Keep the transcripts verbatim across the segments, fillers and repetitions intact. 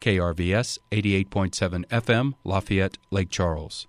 K R V S eighty-eight point seven F M, Lafayette, Lake Charles.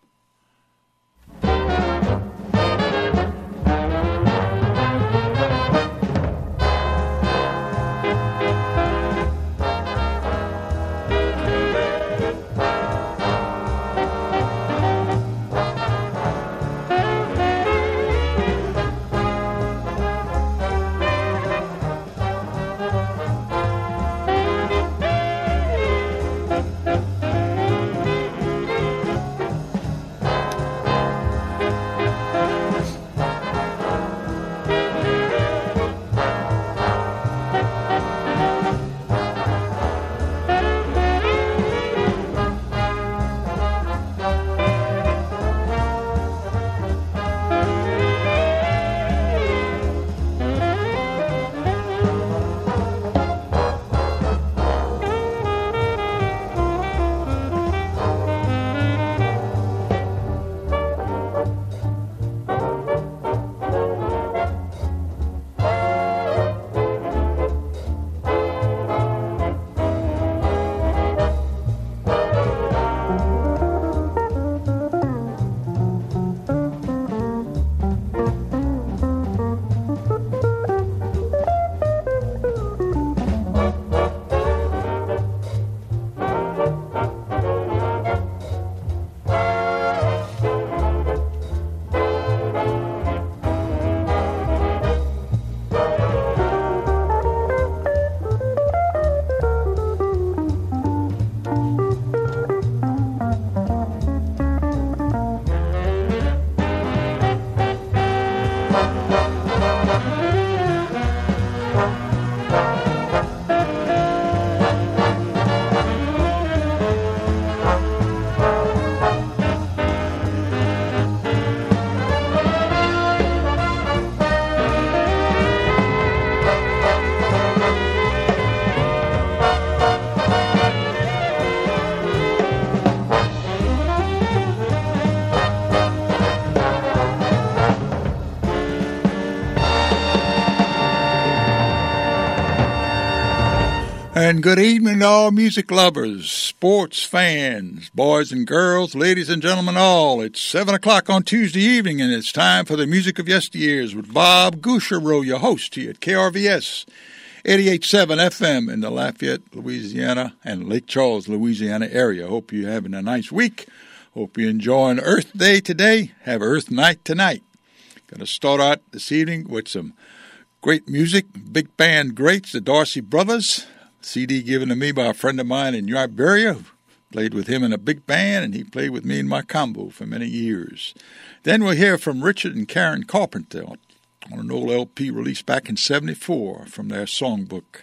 And good evening to all music lovers, sports fans, boys and girls, ladies and gentlemen all. It's seven o'clock on Tuesday evening, and it's time for the music of yesteryears with Bob Gouchereau, your host here at K R V S eighty-eight point seven F M in the Lafayette, Louisiana, and Lake Charles, Louisiana area. Hope you're having a nice week. Hope you're enjoying Earth Day today. Have Earth Night tonight. Going to start out this evening with some great music, big band greats, the Dorsey Brothers. C D given to me by a friend of mine in Iberia. Played with him in a big band, and he played with me in my combo for many years. Then we'll hear from Richard and Karen Carpenter on an old L P released back in seventy-four from their songbook.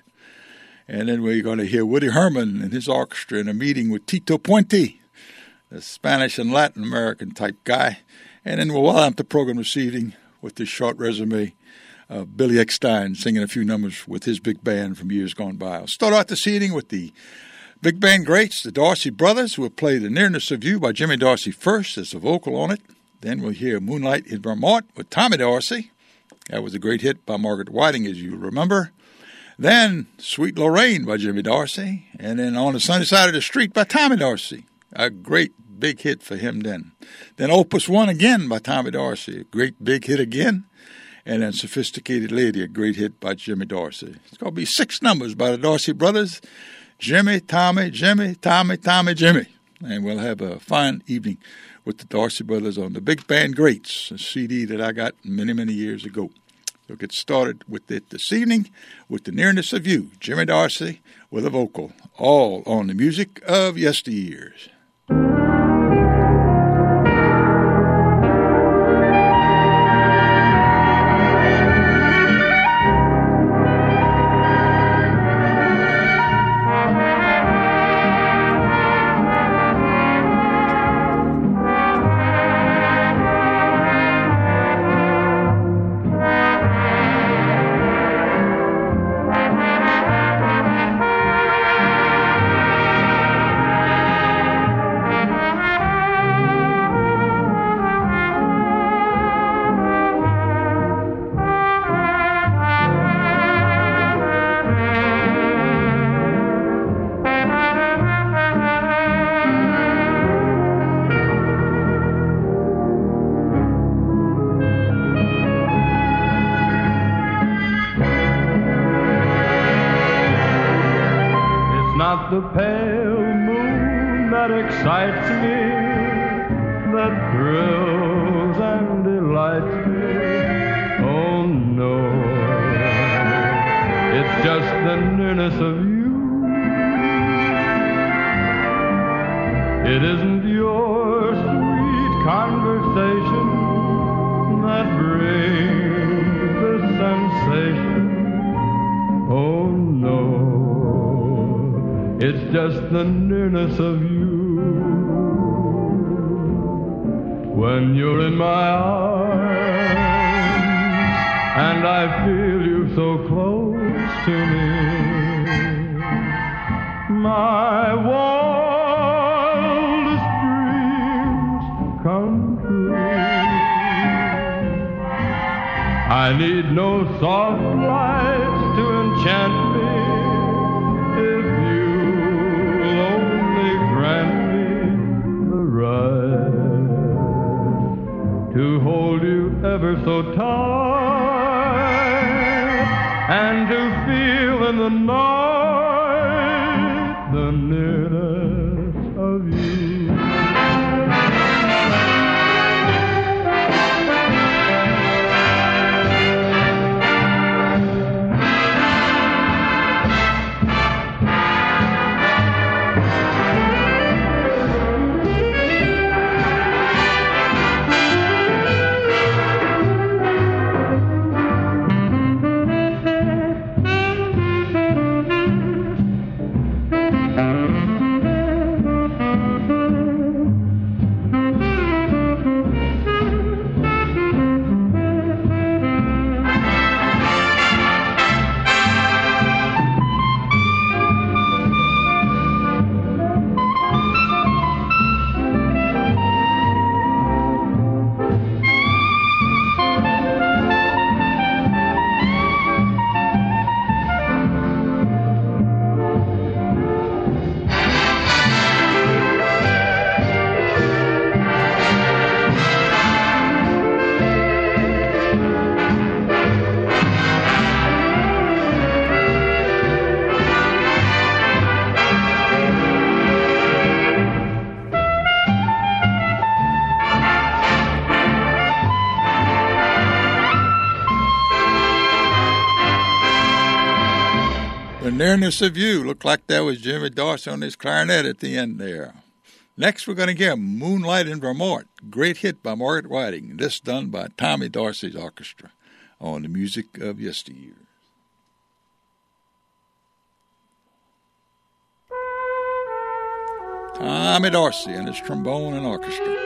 And then we're going to hear Woody Herman and his orchestra in a meeting with Tito Puente, the Spanish and Latin American type guy. And then we'll wind up the program this evening with this short resume. Uh, Billy Eckstein singing a few numbers with his big band from years gone by. I'll start out this evening with the big band greats, the Dorsey Brothers, who will play The Nearness of You by Jimmy Dorsey first as a vocal on it. Then we'll hear Moonlight in Vermont with Tommy Dorsey. That was a great hit by Margaret Whiting, as you remember. Then Sweet Lorraine by Jimmy Dorsey. And then On the Sunny Side of the Street by Tommy Dorsey. A great big hit for him then. Then Opus One again by Tommy Dorsey. A great big hit again. And then Sophisticated Lady, a great hit by Jimmy Dorsey. It's going to be six numbers by the Dorsey Brothers. Jimmy, Tommy, Jimmy, Tommy, Tommy, Jimmy. And we'll have a fine evening with the Dorsey Brothers on the Big Band Greats, a C D that I got many, many years ago. So get started with it this evening with The Nearness of You, Jimmy Dorsey with a vocal, all on the music of yesteryears. not the pale moon that excites me, that thrills and delights me. Oh no, it's just the nearness of you. It isn't your sweet conversation that brings the sensation. Oh no, it's just the nearness of you. When you're in my arms and I feel you so close to me, my wildest dreams come true. I need no soft lights to enchant me if you'll only grant me the right to hold you ever so tight and to feel in the night the nearness of you. Nearness of You. Looked like that was Jimmy Dorsey on his clarinet at the end there. Next, we're going to get Moonlight in Vermont. Great hit by Margaret Whiting. This done by Tommy Dorsey's orchestra on the Music of Yesteryear. Tommy Dorsey and his trombone and orchestra.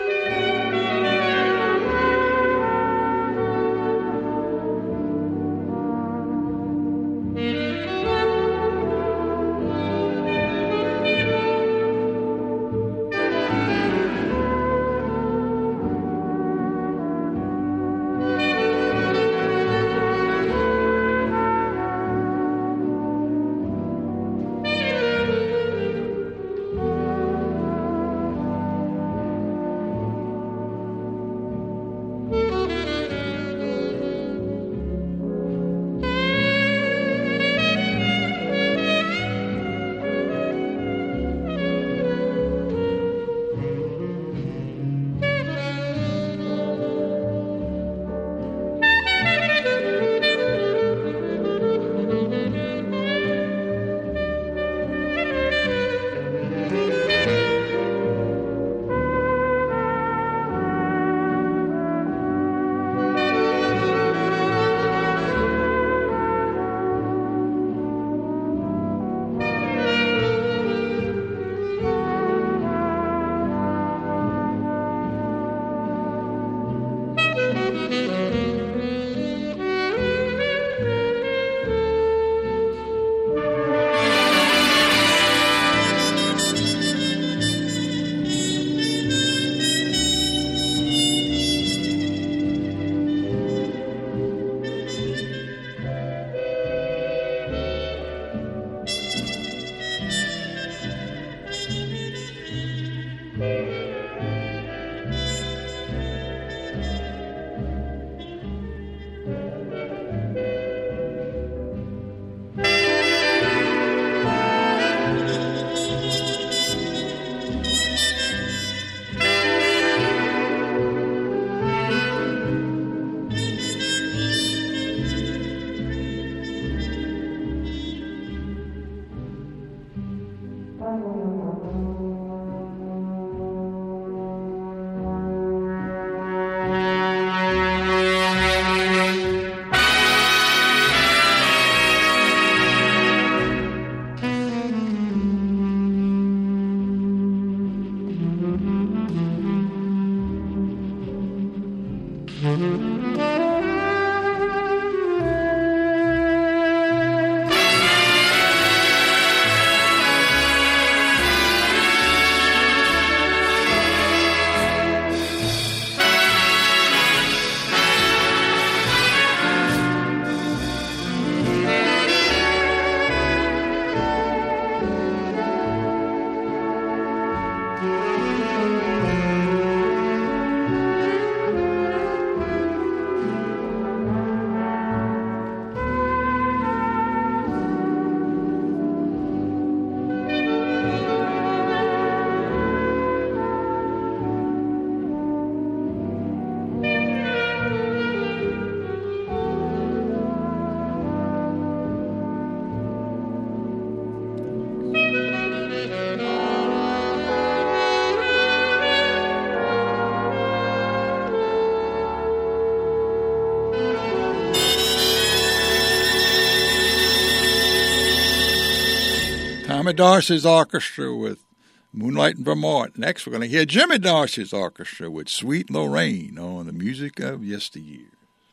Tommy Dorsey's orchestra with Moonlight in Vermont. Next, we're going to hear Jimmy Dorsey's orchestra with Sweet Lorraine on the music of yesteryear.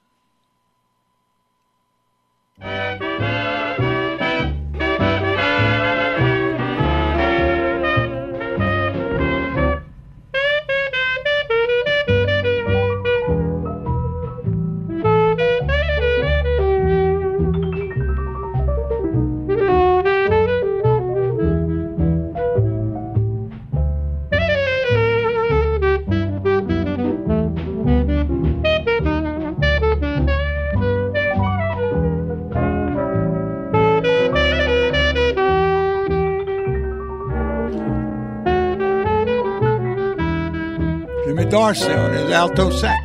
Dorsey on his alto sax.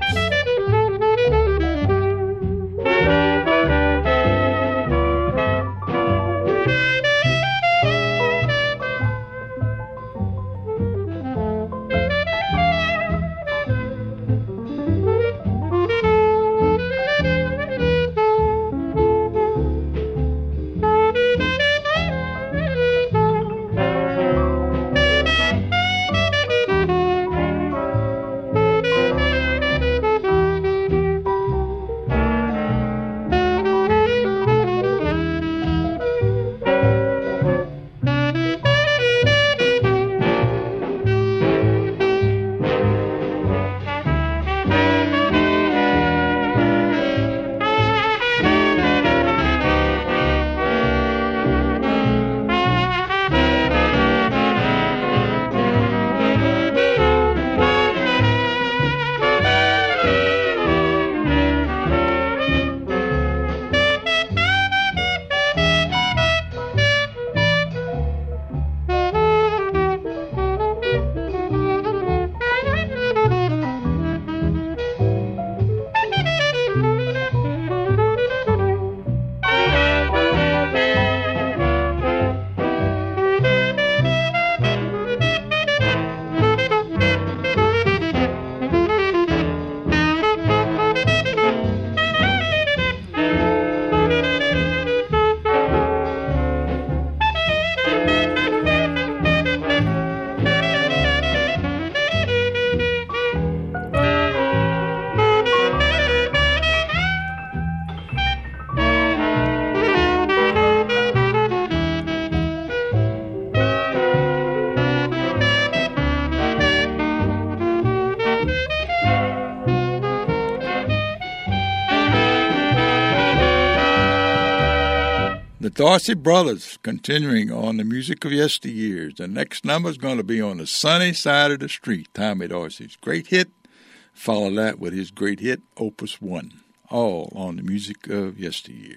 The Dorsey Brothers continuing on the music of yesteryears. The next number is going to be On the Sunny Side of the Street, Tommy Dorsey's great hit. Follow that with his great hit, Opus One, all on the music of yesteryears.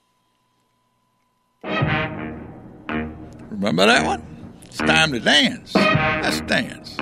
Remember that one? It's time to dance. Let's dance.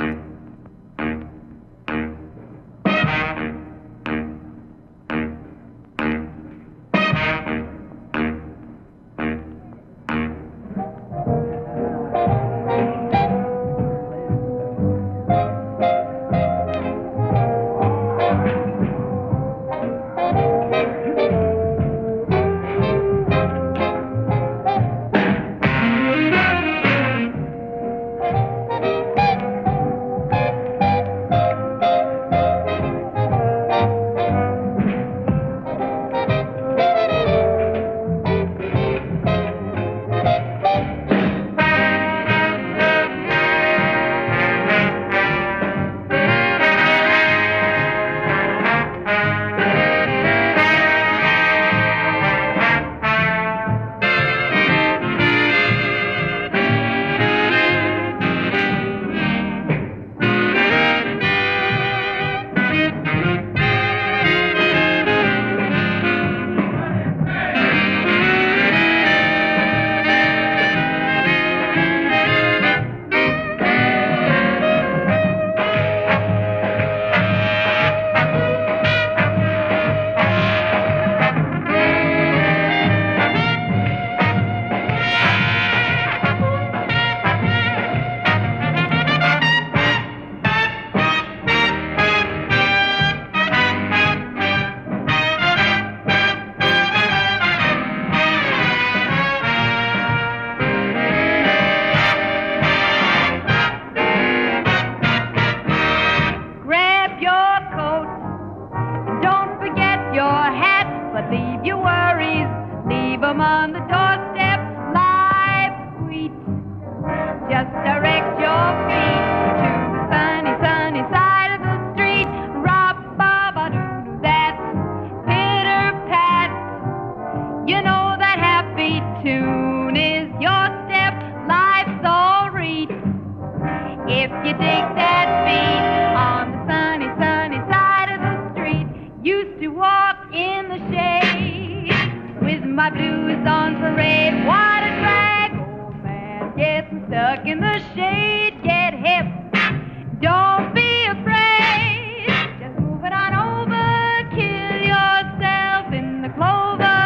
You know that happy tune is your step, life's all read. If you dig that beat on the sunny, sunny side of the street, used to walk in the shade with my blues on parade. What a drag, oh man, getting stuck in the shade. Get hip, don't be afraid, just move it on over, kill yourself in the clover.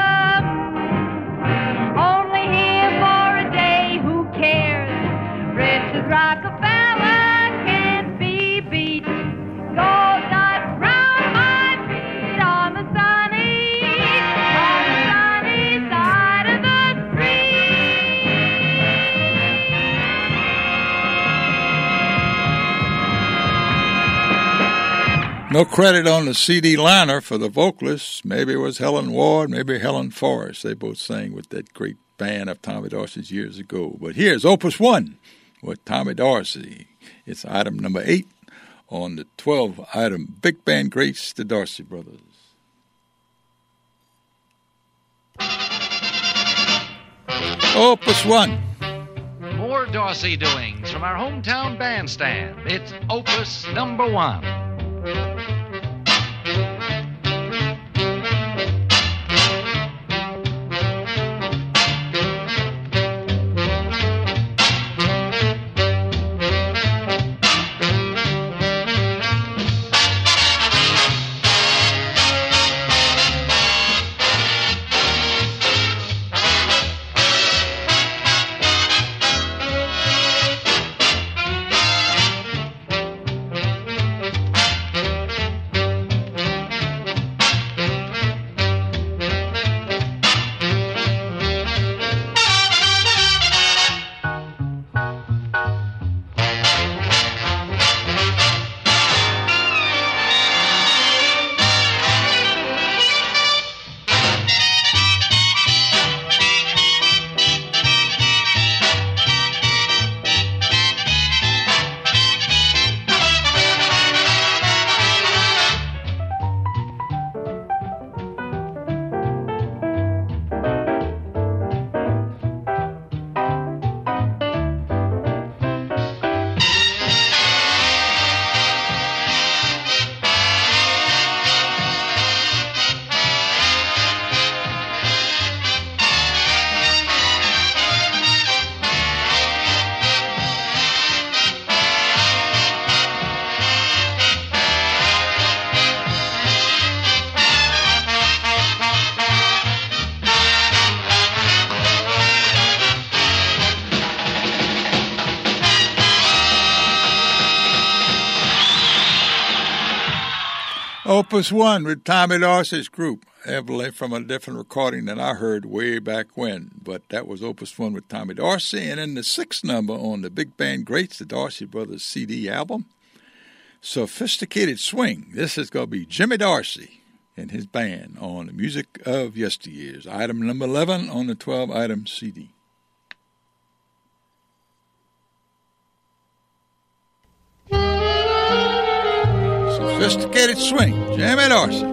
Only here for a day, who cares? Rich as Rockefeller can't be beat. Gold dust round my feet on the sunny, on the sunny side of the street. No credit on the C D liner for the vocalists. Maybe it was Helen Ward, maybe Helen Forrest. They both sang with that great band of Tommy Dorsey's years ago. But here's Opus One with Tommy Dorsey. It's item number eight on the twelve-item Big Band Greats, the Dorsey Brothers. Opus One. More Dorsey doings from our hometown bandstand. It's Opus number one. Opus One with Tommy Dorsey's group, evidently from a different recording than I heard way back when. But that was Opus One with Tommy Dorsey. And then the sixth number on the Big Band Greats, the Dorsey Brothers C D album, Sophisticated Swing. This is going to be Jimmy Dorsey and his band on the Music of Yesteryears. Item number eleven on the twelve-item C D. Sophisticated Swing, Jimmy Dorsey.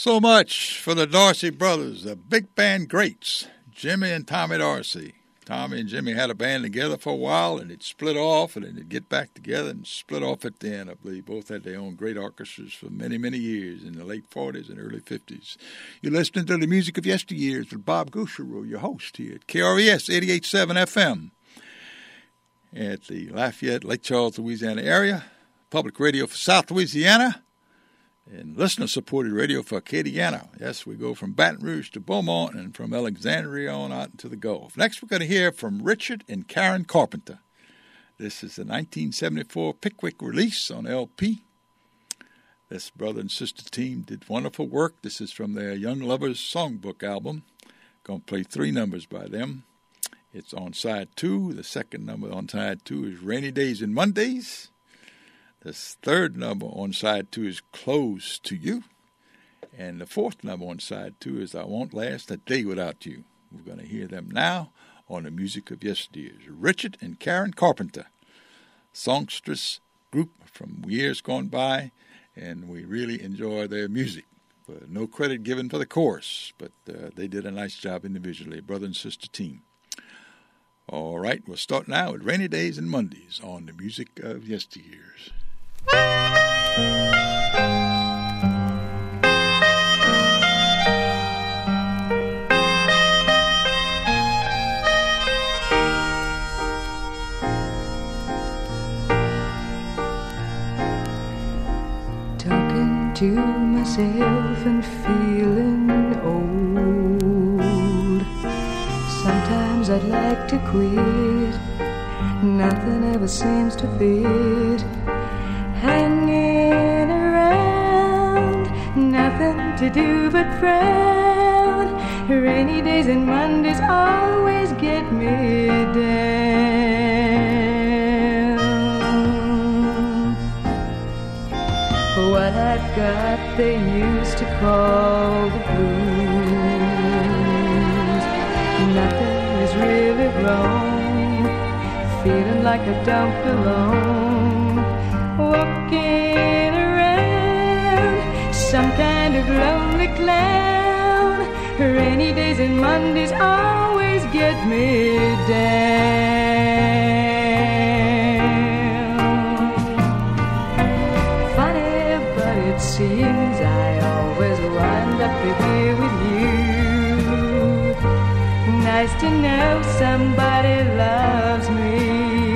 So much for the Dorsey brothers, the big band greats, Jimmy and Tommy Dorsey. Tommy and Jimmy had a band together for a while, and they'd split off, and then they'd get back together and split off at the end, I believe. Both had their own great orchestras for many, many years in the late forties and early fifties. You're listening to the Music of Yesteryears with Bob Gouchereau, your host here at K R E S eighty-eight point seven F M at the Lafayette, Lake Charles, Louisiana area, public radio for South Louisiana, and listener-supported radio for Acadiana. Yes, we go from Baton Rouge to Beaumont and from Alexandria on out into the Gulf. Next, we're going to hear from Richard and Karen Carpenter. This is the nineteen seventy-four Pickwick release on L P. This brother and sister team did wonderful work. This is from their Young Lovers Songbook album. Going to play three numbers by them. It's on side two. The second number on side two is Rainy Days and Mondays. This third number on side two is Close to You. And the fourth number on side two is I Won't Last a Day Without You. We're going to hear them now on the Music of Yesteryears. Richard and Karen Carpenter, songstress group from years gone by, and we really enjoy their music. But no credit given for the chorus, but uh, they did a nice job individually, brother and sister team. All right, we'll start now with Rainy Days and Mondays on the Music of Yesteryears. Talking to myself and feeling old. Sometimes I'd like to quit. Nothing ever seems to fit. Hanging around, nothing to do but frown. Rainy days and Mondays always get me down. What I've got they used to call the blues. Nothing is really wrong, feeling like I don't belong. Walking around, some kind of lonely clown. Rainy days and Mondays always get me down. Funny, but it seems I always wind up here with you. Nice to know somebody loves me.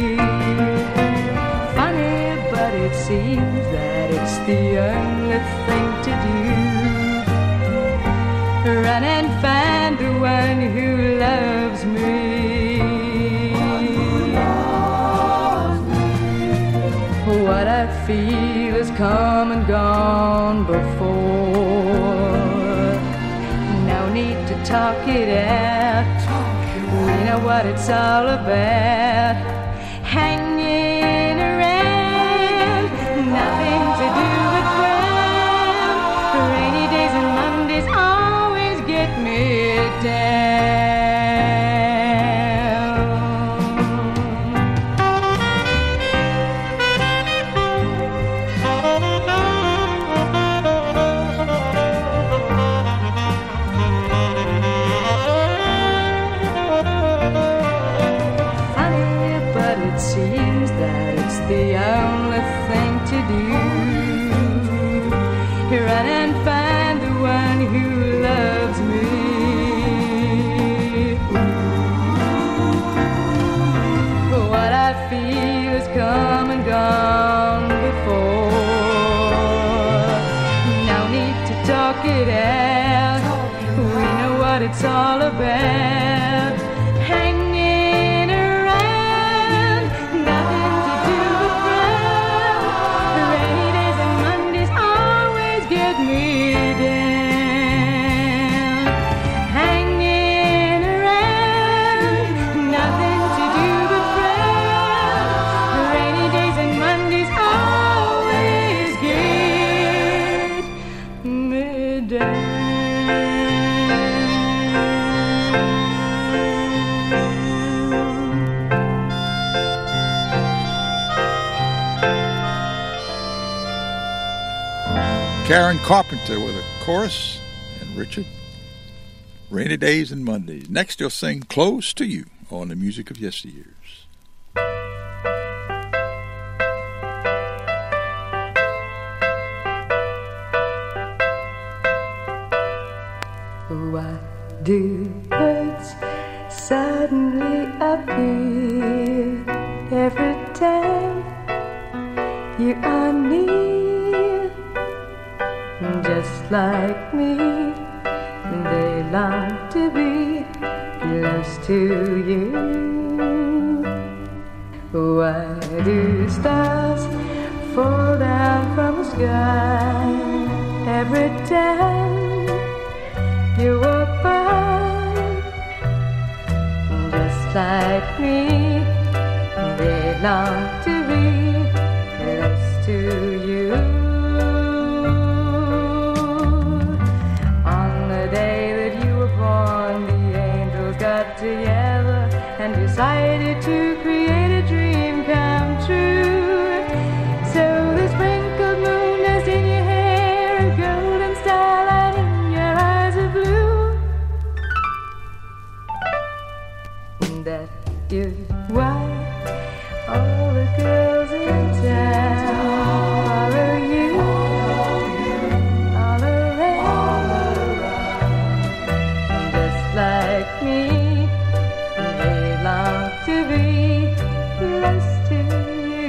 It seems that it's the only thing to do. Run and find the one who loves me. What I feel has come and gone before. No need to talk it out. We know what it's all about. Hanging around, nothing to do but frown. Rainy days and Mondays always get me down. Funny, but it seems that it's the only thing to do. Run and find the one who loves me. What I feel has come and gone before. No need to talk it out. We know what it's all about. Hanging around, nothing to do but frown. Rainy days and Mondays always get me down. Hanging around, nothing to do but frown. Rainy days and Mondays always get me down. Karen Carpenter with a chorus, and Richard, Rainy Days and Mondays. Next, he'll sing Close to You on the Music of Yesteryears. Why do birds suddenly appear every time you are near? Just like me, they long to be close to you. Why do stars fall down from the sky every time you walk by? Just like me, they long to be close to you. On the day that you were born, the angels got together and decided to create a dream come true. So the sprinkled moon dust in your hair, a golden starlight in your eyes of blue. That is why all the girls in town follow you, all around, just like me. They long to be close to you.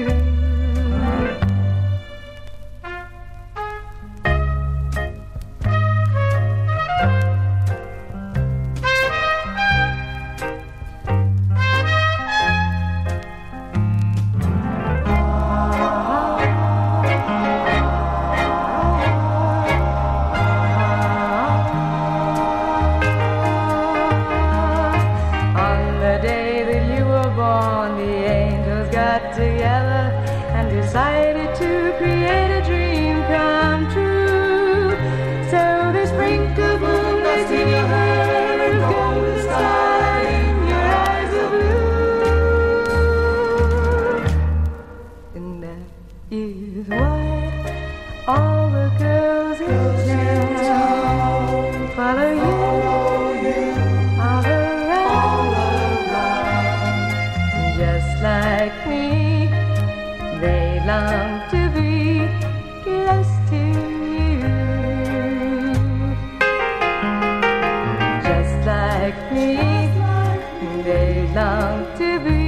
Together and decided to create a dream come true. So they sprinkled moon dust in your hair and golden starlight in your eyes of blue. And that is why all the girls in town follow you. Like me, they long to be close to you. Just like me, they long to be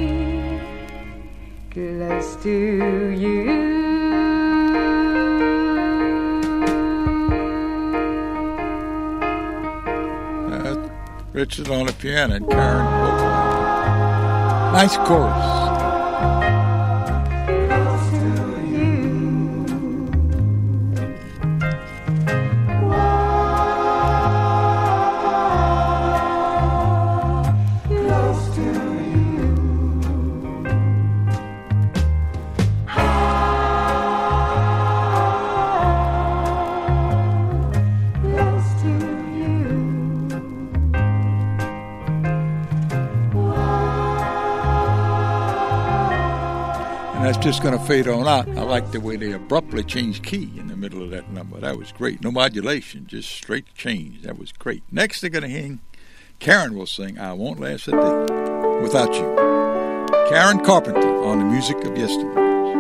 close to you. Uh, Richard on the piano and Karen vocal. Nice chorus. That's just going to fade on out. I like the way they abruptly changed key in the middle of that number. That was great. No modulation, just straight change. That was great. Next, they're going to sing. Karen will sing I Won't Last a Day Without You. Karen Carpenter on the Music of Yesteryears.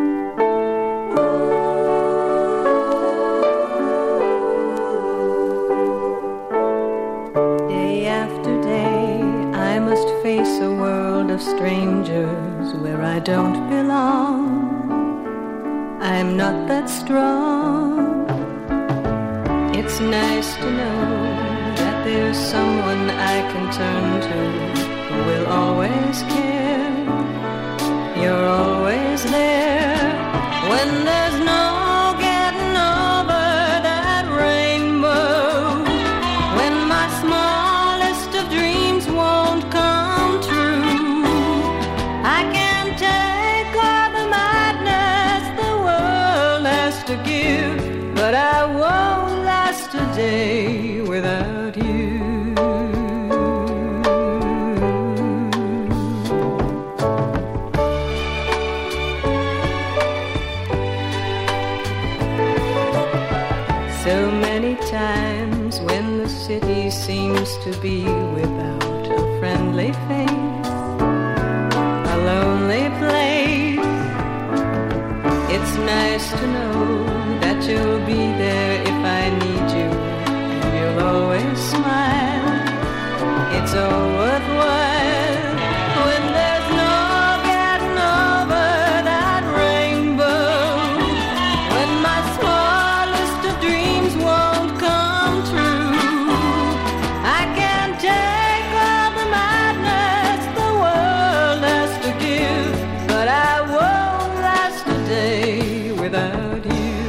Day after day, I must face a world of strangers where I don't belong. I'm not that strong. It's nice to know that there's someone I can turn to who will always care. You're always there when there's no getting over that rainbow. When my smallest of dreams won't come true, I can't take all the madness the world has to give, but I won't last a day without you. So many times when the city seems to be without a friendly face, a lonely place, it's nice to know that you'll be there if I need you, and you'll always smile. It's all worthwhile when there's no getting over that rainbow, when my smallest of dreams won't come true. I can't take all the madness the world has to give, but I won't last a day without you.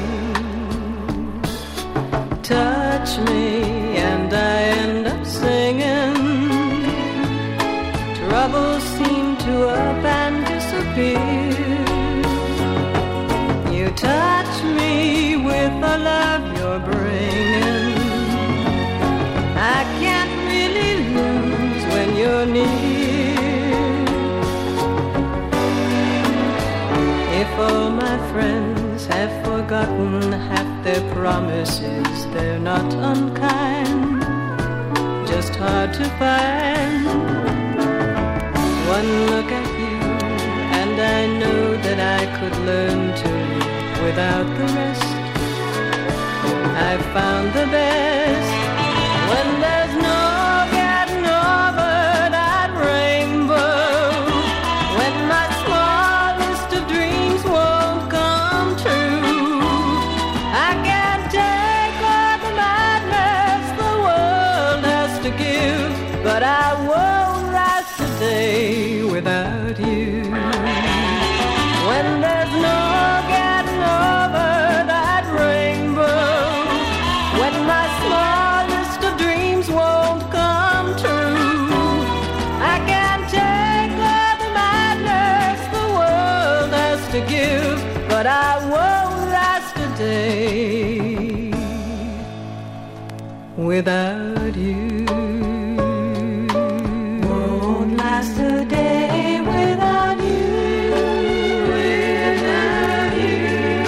Touch me and I end up singing. Troubles seem to up and disappear. You touch me with the love you're bringing. I can't really lose when you're near. If all my friends have forgotten half their promises, they're not unkind, just hard to find. One look at you and I know that I could learn to live without the rest. I've found the best when there's no getting over that rainbow, when my smallest of dreams won't come true. I can't take all the madness the world has to give, but I won't last a day without you. When there's no getting over that rainbow, when my smallest of dreams won't come true, I can't take all the madness the world has to give, but I won't last a day without you. Won't last a day without you, without you.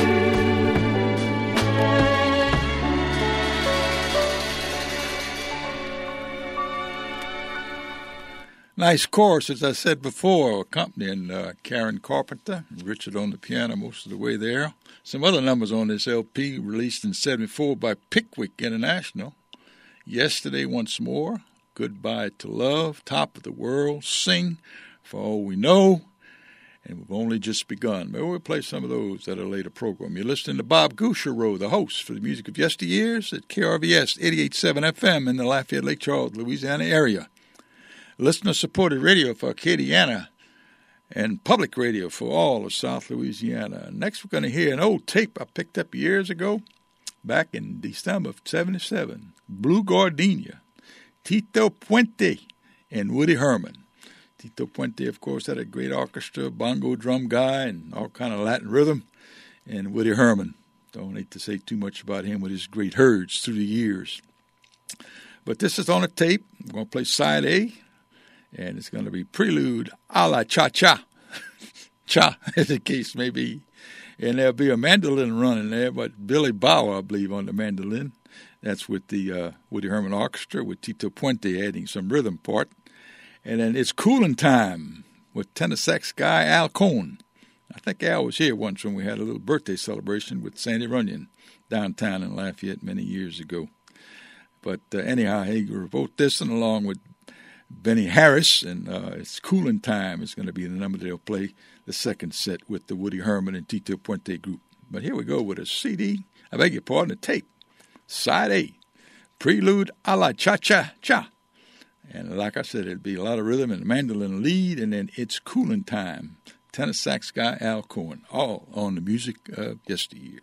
Nice chorus, as I said before, accompanying uh, Karen Carpenter, Richard on the piano most of the way there. Some other numbers on this L P released in seventy-four by Pickwick International. Yesterday Once More, Goodbye to Love, Top of the World, Sing, For All We Know, and We've Only Just Begun. Maybe we'll play some of those at a later program. You're listening to Bob Gouchereau, the host for the Music of Yesteryears at K R V S eighty-eight point seven F M in the Lafayette, Lake Charles, Louisiana area. Listener-supported radio for Acadiana and public radio for all of South Louisiana. Next, we're going to hear an old tape I picked up years ago, back in December of seventy-seven. Blue Gardenia, Tito Puente, and Woody Herman. Tito Puente, of course, had a great orchestra, bongo drum guy, and all kind of Latin rhythm. And Woody Herman, don't need to say too much about him with his great herds through the years. But this is on a tape. I'm going to play side A, and it's going to be Prelude a la Cha-Cha. Cha, as the case may be. And there'll be a mandolin running there, but Billy Bauer, I believe, on the mandolin. That's with the uh, Woody Herman Orchestra, with Tito Puente adding some rhythm part. And then It's Coolin' Time with tenor sax guy Al Cohn. I think Al was here once when we had a little birthday celebration with Sandy Runyon downtown in Lafayette many years ago. But uh, anyhow, he wrote this and along with Benny Harris, and uh, It's Coolin' Time is going to be the number they'll play the second set with the Woody Herman and Tito Puente group. But here we go with a C D, I beg your pardon, a tape. Side A, Prelude a la Cha-Cha-Cha. And like I said, it'll be a lot of rhythm and mandolin lead, and then It's Coolin' Time. Tenor sax guy Al Cohn, all on the Music of Yesteryears.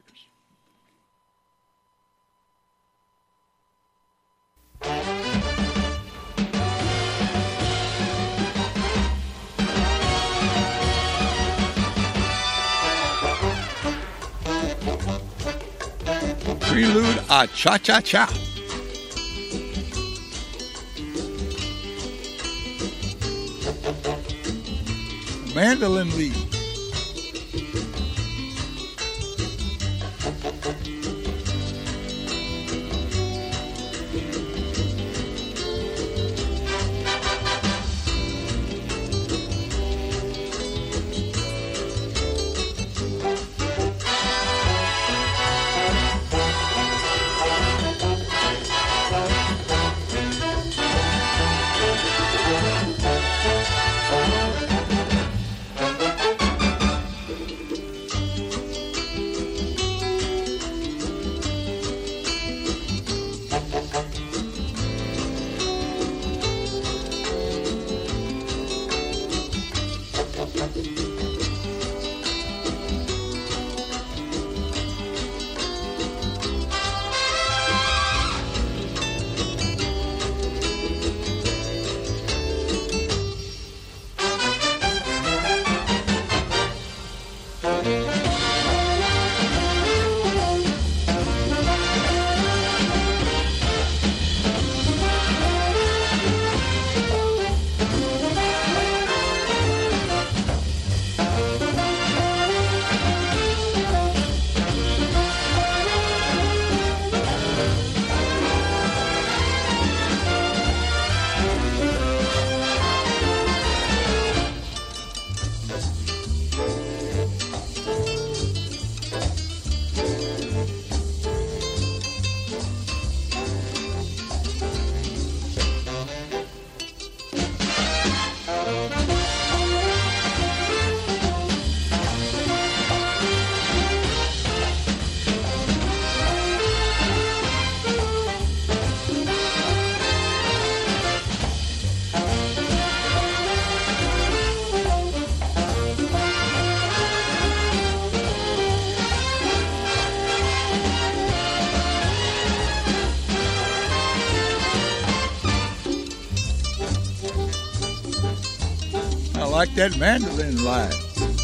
Prelude a Cha-Cha-Cha. Mandolin lead. like that mandolin line.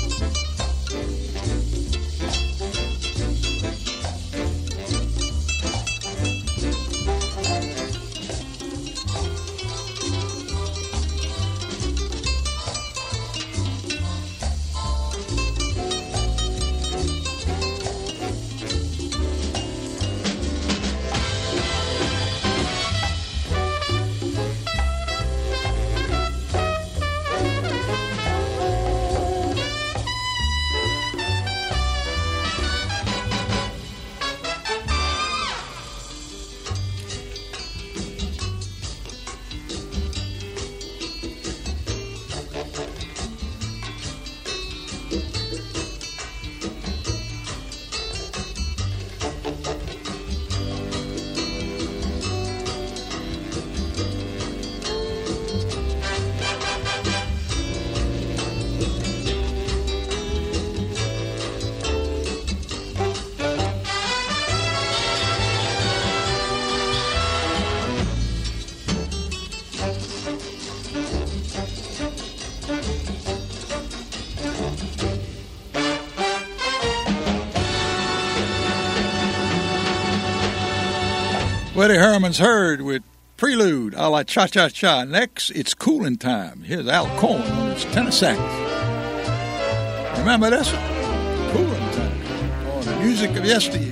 Woody Herman's Heard with Prelude a la Cha-Cha-Cha. Next, it's Cooling Time. Here's Al Cohn on his tenor sax. Remember this? Cooling Time on the music of yesteryear.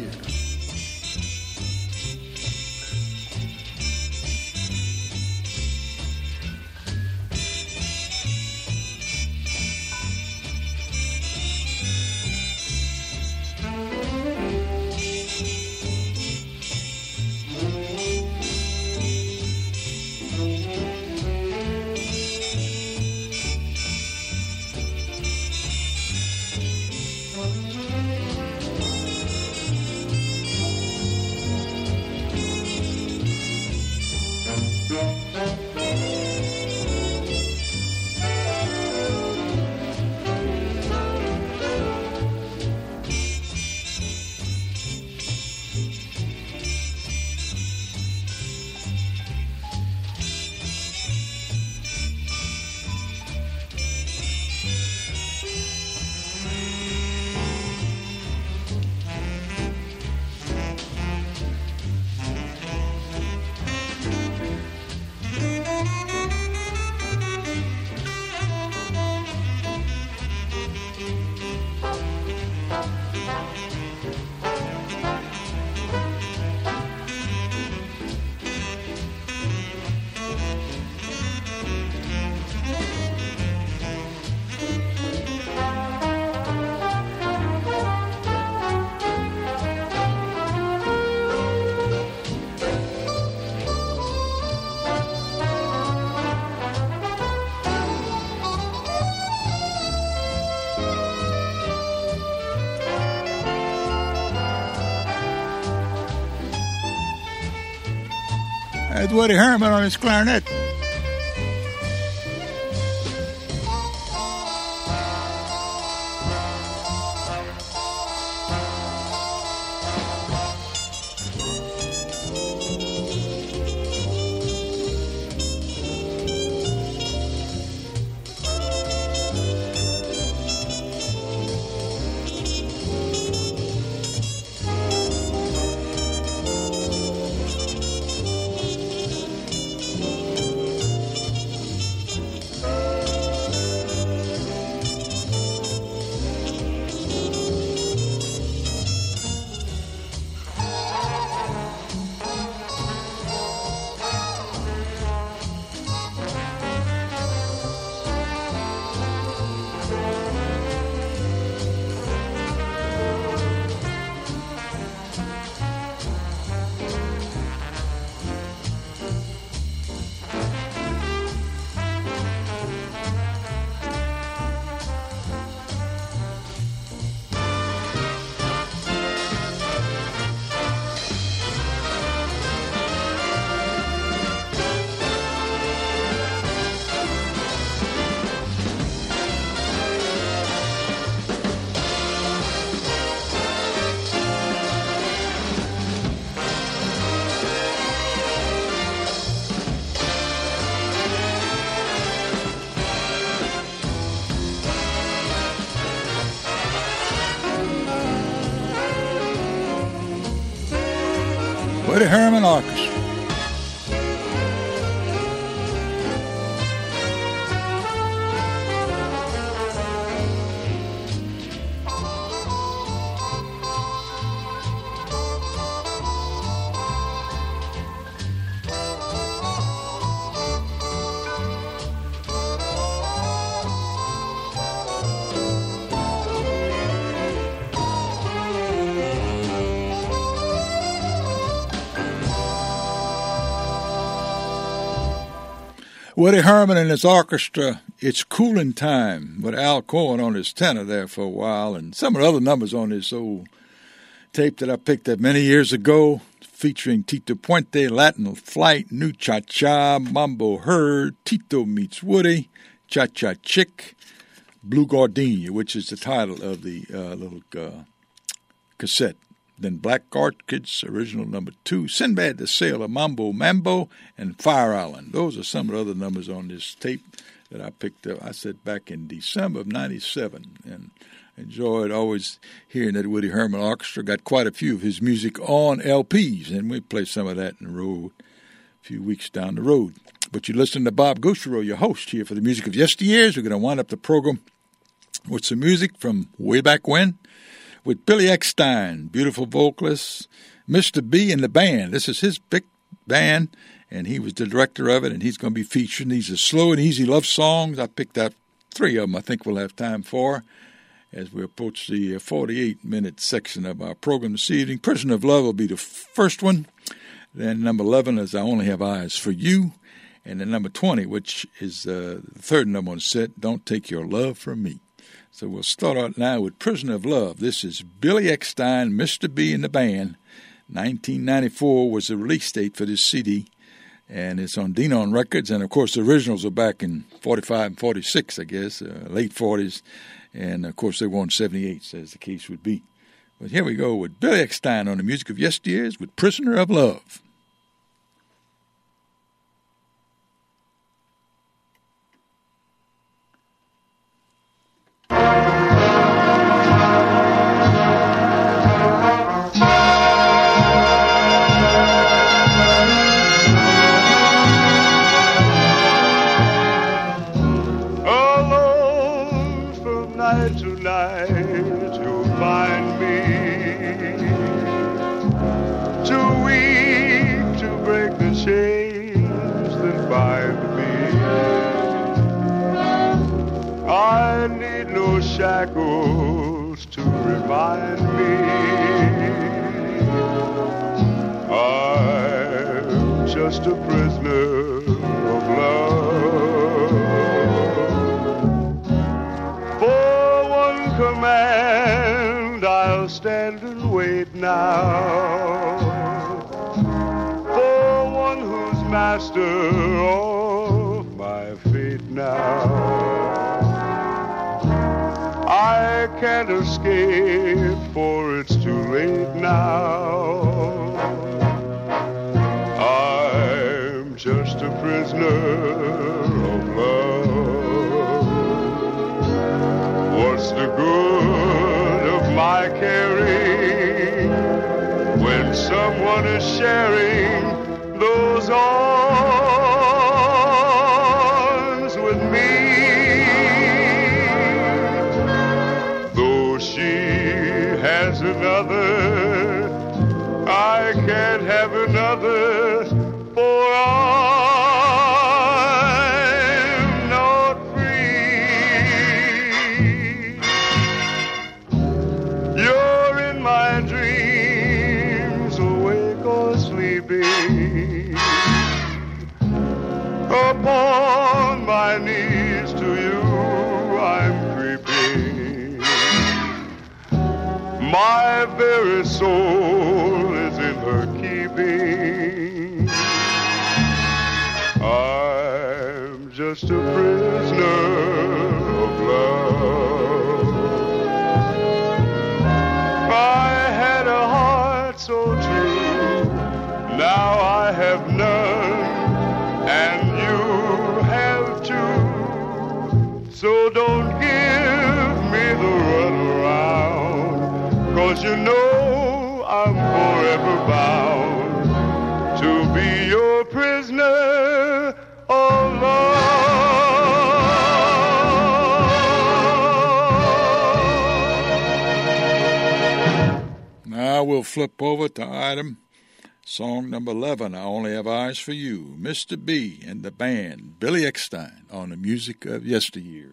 That's Woody Herman on his clarinet. Woody Herman Orchestra. Woody Herman and his orchestra, It's Coolin' Time, with Al Cohen on his tenor there for a while, and some of the other numbers on this old tape that I picked up many years ago, featuring Tito Puente, Latin Flight, New Cha-Cha, Mambo Herd, Tito Meets Woody, Cha-Cha Chick, Blue Gardenia, which is the title of the uh, little uh, cassette. Then Black Orchids, original number two, Sinbad the Sailor, Mambo Mambo, and Fire Island. Those are some of the other numbers on this tape that I picked up, I said, back in December of ninety-seven, and enjoyed always hearing that Woody Herman Orchestra. Got quite a few of his music on L Ps, and we play some of that in the road a few weeks down the road. But you listen to Bob Gouchereau, your host here for the Music of Yesteryears. We're going to wind up the program with some music from way back when, with Billy Eckstine, beautiful vocalist, Mister B and the band. This is his big band, and he was the director of it, and he's going to be featured. These are slow and easy love songs. I picked out three of them I think we'll have time for as we approach the forty-eight minute section of our program this evening. Prisoner of Love will be the first one. Then number eleven is I Only Have Eyes for You. And then number twenty, which is uh, the third number on the set, Don't Take Your Love From Me. So we'll start out now with Prisoner of Love. This is Billy Eckstine, Mister B and the band. nineteen ninety-four was the release date for this C D, and it's on Denon Records. And, of course, the originals are back in forty-five and forty-six, I guess, uh, late forties. And, of course, they were on seventy-eight, as the case would be. But here we go with Billy Eckstine on the Music of Yesteryears with Prisoner of Love. Shackles to remind me I'm just a prisoner of love. For one command I'll stand and wait now, for one who's master of my fate now. I can't escape, for it's too late now. I'm just a prisoner of love. What's the good of my caring when someone is sharing those arms with me? Has another, I can't have another, for I'm not free. You're in my dreams, awake or sleeping. Upon my knees to you I'm creeping. My very soul is in her keeping. I'm just a prisoner of love. I had a heart so true, now I have none, and you have too. So don't give me the runaround, 'cause you know I'm forever bound be your prisoner of love. Now we'll flip over to item song number eleven, I Only Have Eyes for You, Mister B and the band, Billy Eckstine, on the music of yesteryear.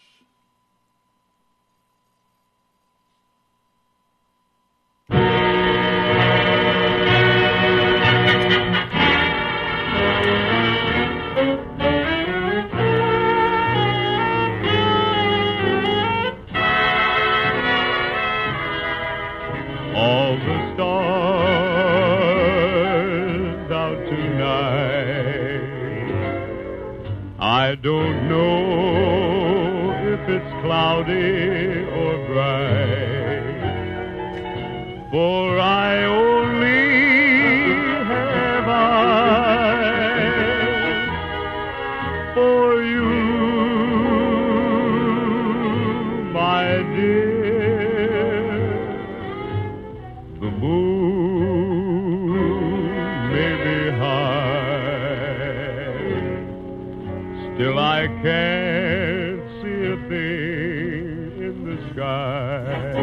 All the stars out tonight, I don't know if it's cloudy or bright, for I only have eyes for you, my dear. The moon may be high, still I can't see a thing in the sky,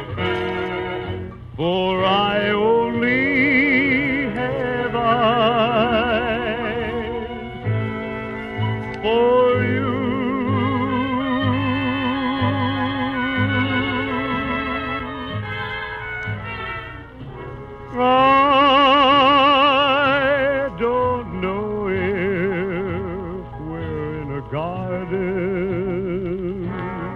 for I only have eyes for you. I don't know if we're in a garden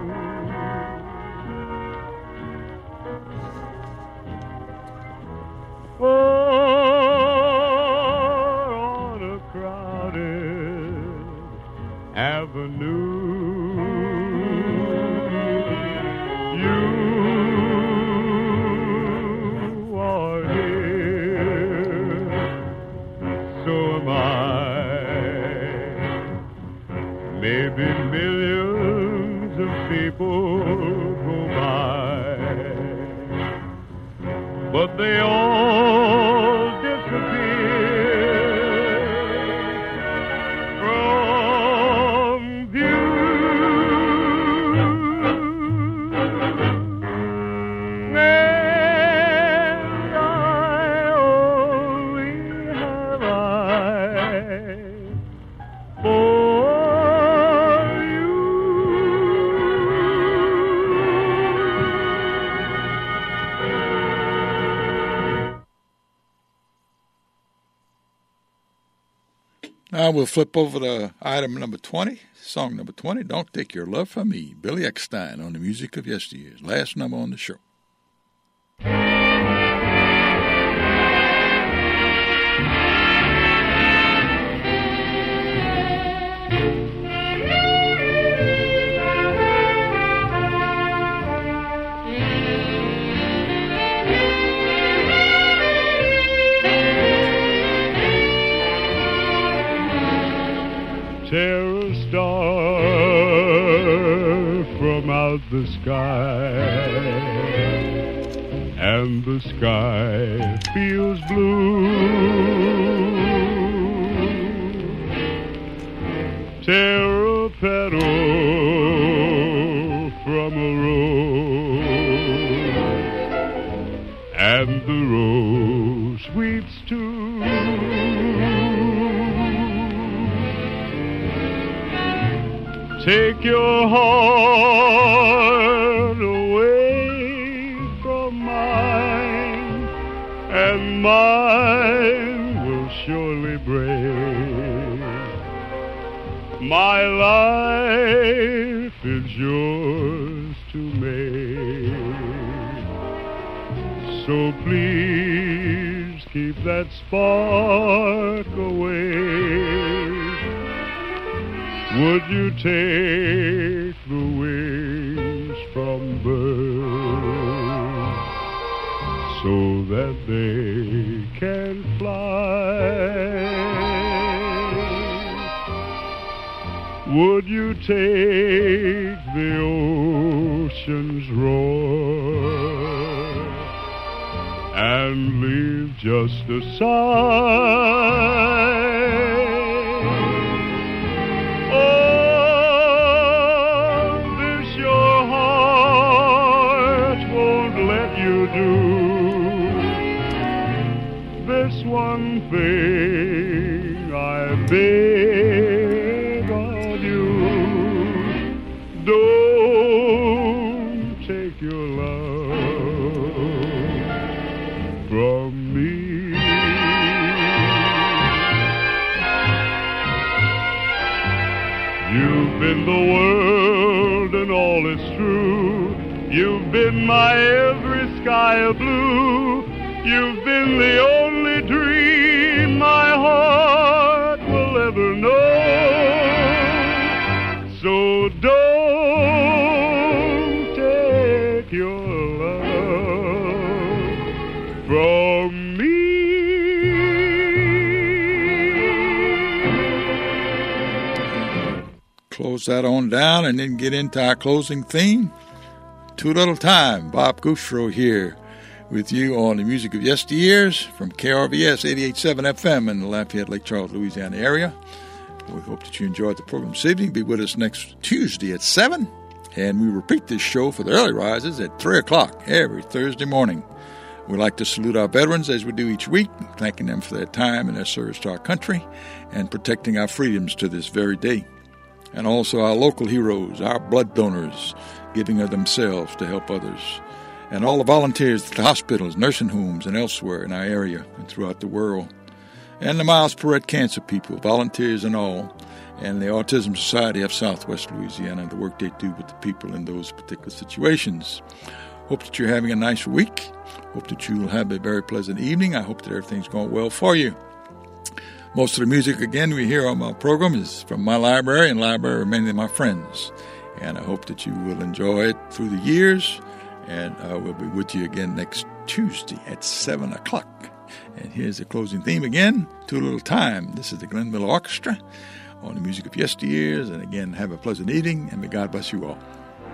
or on a crowded avenue. You are here, so am I. Maybe millions of people go by, but they all disappear from view. And I only have eyes for you. Now we'll flip over to item number twenty, song number twenty, Don't Take Your Love From Me, Billy Eckstine, on the music of yesteryear. Last number on the show. Tear a star from out the sky, and the sky feels blue. Tear a petal from a rose, and the rose weeps too. Take your heart away from mine, and mine will surely break. My life is yours to make, so please keep that spark away. Would you take the wings from birds so that they can fly? Would you take the ocean's roar and leave just a sigh? one thing I beg of you. Don't take your love from me. You've been the world and all is true. You've been my every sky of blue. You've been the only dream my heart will ever know. So don't take your love from me. Close that on down and then get into our closing theme. Too Little Time. Bob Gouchereau here with you on the music of yesteryears from K R V S eighty-eight point seven F M in the Lafayette, Lake Charles, Louisiana area. We hope that you enjoyed the program this evening. Be with us next Tuesday at seven. And we repeat this show for the early risers at three o'clock every Thursday morning. We'd like to salute our veterans as we do each week, thanking them for their time and their service to our country and protecting our freedoms to this very day. And also our local heroes, our blood donors, giving of themselves to help others. And all the volunteers at the hospitals, nursing homes, and elsewhere in our area and throughout the world. And the Miles Perret Cancer people, volunteers and all. And the Autism Society of Southwest Louisiana and the work they do with the people in those particular situations. Hope that you're having a nice week. Hope that you'll have a very pleasant evening. I hope that everything's going well for you. Most of the music, again, we hear on my program is from my library and library of many of my friends. And I hope that you will enjoy it through the years. And I will be with you again next Tuesday at seven o'clock. And here's the closing theme again, Too Little Time. This is the Glenn Miller Orchestra on the music of yesteryears. And again, have a pleasant evening, and may God bless you all.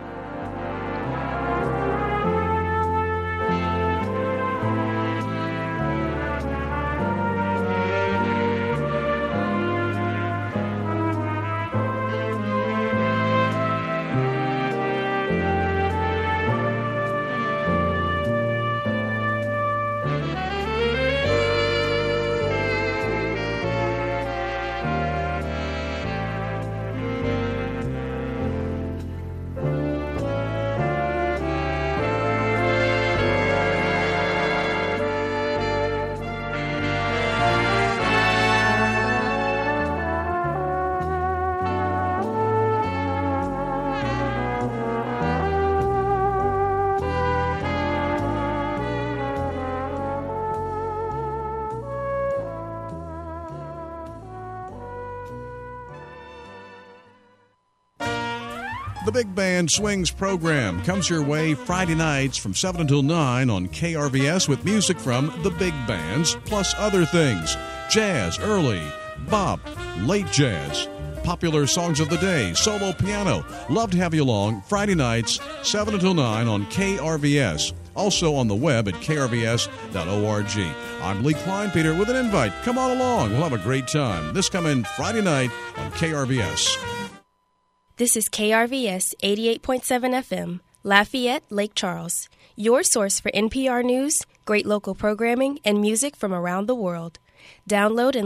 The Big Band Swings program comes your way Friday nights from seven until nine on K R V S with music from the big bands, plus other things. Jazz, early, bop, late jazz, popular songs of the day, solo piano. Love to have you along Friday nights, seven until nine on K R V S. Also on the web at k r v s dot org. I'm Lee Kleinpeter with an invite. Come on along. We'll have a great time. This coming Friday night on K R V S. This is K R V S eighty-eight point seven F M, Lafayette, Lake Charles, your source for N P R News, great local programming, and music from around the world. Download and